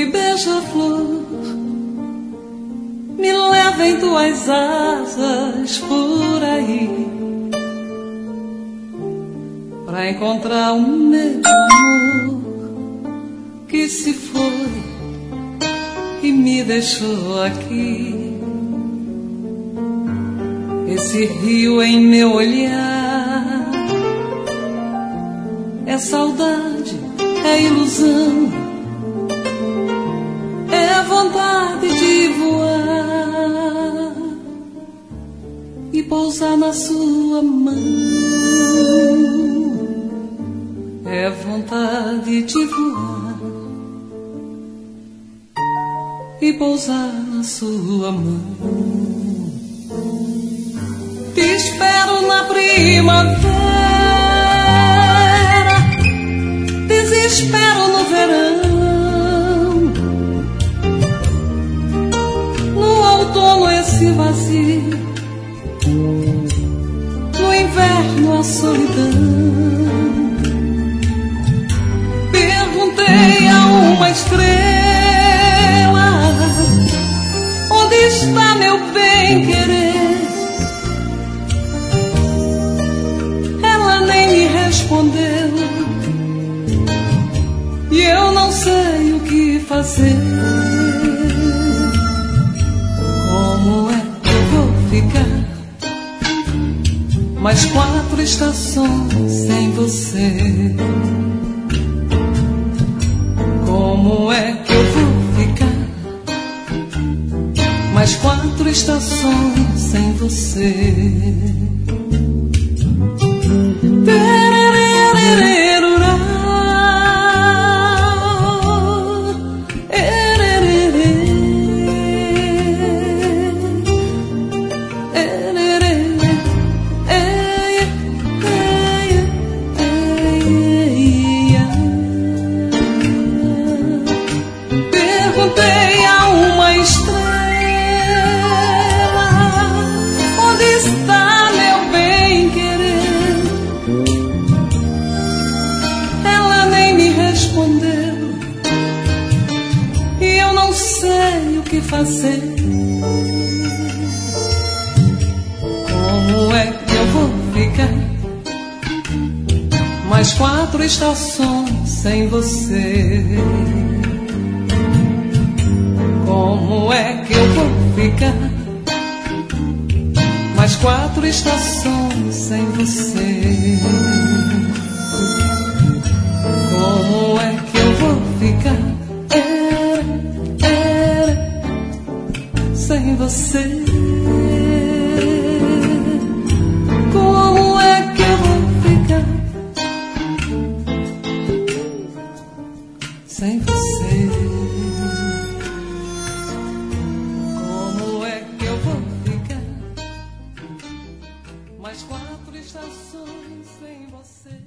Oi, beija-flor, me leva em tuas asas por aí, pra encontrar o meu amor que se foi e me deixou aqui. Esse rio em meu olhar é saudade, é ilusão, é vontade de voar e pousar na sua mão. É vontade de voar e pousar na sua mão. Te espero na primavera, desespero no verão, no outono esse vazio, no inverno a solidão. Perguntei a uma estrela, onde está meu bem-querer? Ela nem me respondeu e eu não sei o que fazer. Como é que eu vou ficar mais 4 estações sem você? Como é que eu vou ficar mais 4 estações sem você? Perguntei a uma estrela, onde está meu bem-querer? Ela nem me respondeu e eu não sei o que fazer. Como é que eu vou ficar mais 4 estações sem você? Como é que eu vou ficar mais 4 estações sem você? Como é que eu vou ficar sem você? Como é que eu vou ficar sem você? Como é que eu vou ficar mais 4 estações sem você?